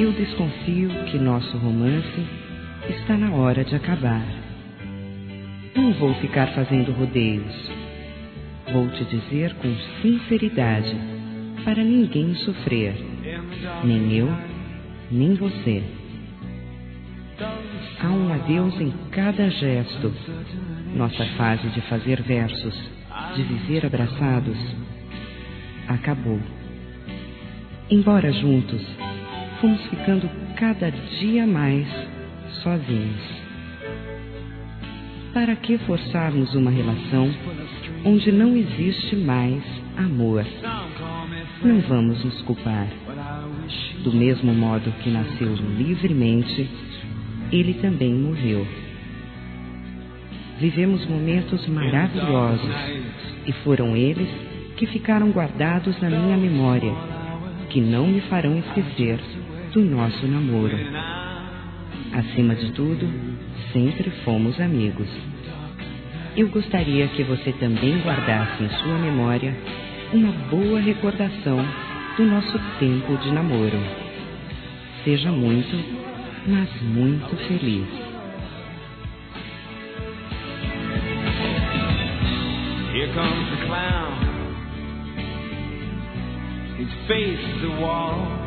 Eu desconfio que nosso romance está na hora de acabar. Não vou ficar fazendo rodeios. Vou te dizer com sinceridade, para ninguém sofrer, nem eu, nem você. Há um adeus em cada gesto. Nossa fase de fazer versos, de viver abraçados, acabou. Embora juntos, fomos ficando cada dia mais sozinhos. Para que forçarmos uma relação onde não existe mais amor? Não vamos nos culpar. Do mesmo modo que nasceu livremente, ele também morreu. Vivemos momentos maravilhosos e foram eles que ficaram guardados na minha memória, que não me farão esquecer do nosso namoro. Acima de tudo, sempre fomos amigos. Eu gostaria que você também guardasse em sua memória uma boa recordação do nosso tempo de namoro. Seja muito, mas muito feliz. Here comes the clown. He's faced the wall.